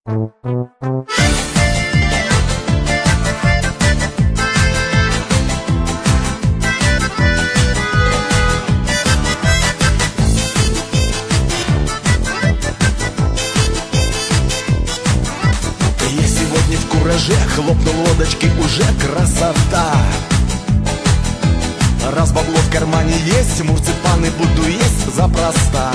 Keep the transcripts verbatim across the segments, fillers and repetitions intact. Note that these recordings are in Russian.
Хлопнул лодочки, уже красота. Раз бабло в кармане есть, мурципаны буду есть запросто.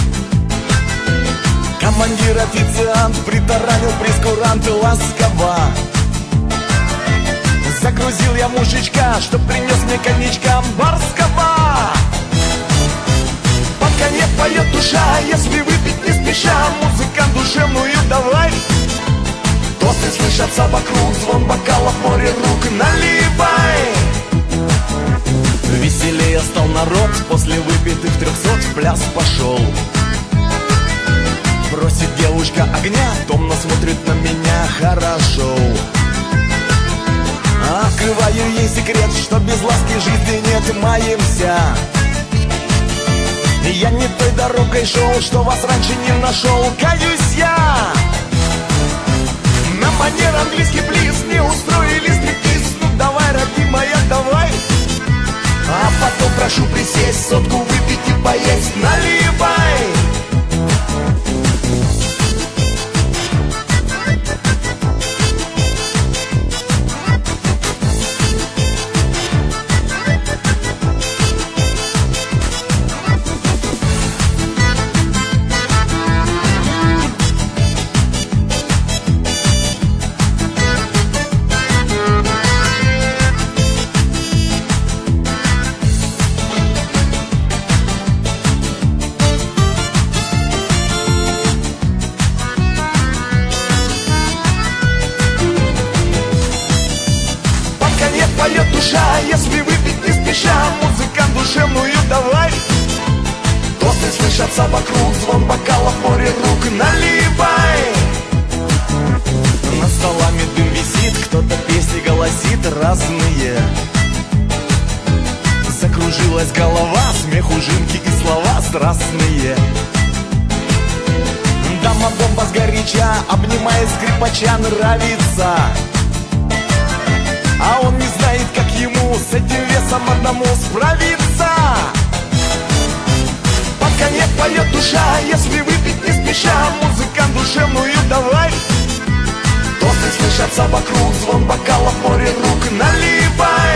Командир официант притаранил прескурант ласково. Загрузил я мужичка, чтоб принес мне коньячка барского. Под коньяк поет душа, если выпить не спеша. Музыкант душевную давай. Тосты слышатся вокруг, звон бокалов, море рук, наливай. Веселее стал народ, после выпитых трехсот в пляс пошел. Просит девушка огня, томно смотрит на меня хорошо. Открываю ей секрет, что без ласки жизни нет, маемся. Я не той дорогой шел, что вас раньше не нашел, каюсь я. На манер английский плиз не устроили стриптиз. Ну давай, родимая, давай. А потом прошу присесть, сотку выпить и поесть, наливай. Поет душа, если выпить не спеша. Музыкант душевную давай. Тосты слышатся вокруг, звон бокалов, море рук, наливай. Над столами дым висит, кто-то песни голосит разные. Закружилась голова, смех ужинки и слова страстные. Дама-бомба сгоряча, обнимает скрипача, нравится. А он не знает, как ему с этим весом одному справиться. Под коньяк поет душа, если выпить не спеша. Музыкант душевную давай. Тосты слышатся вокруг, звон бокалов, море рук, наливай.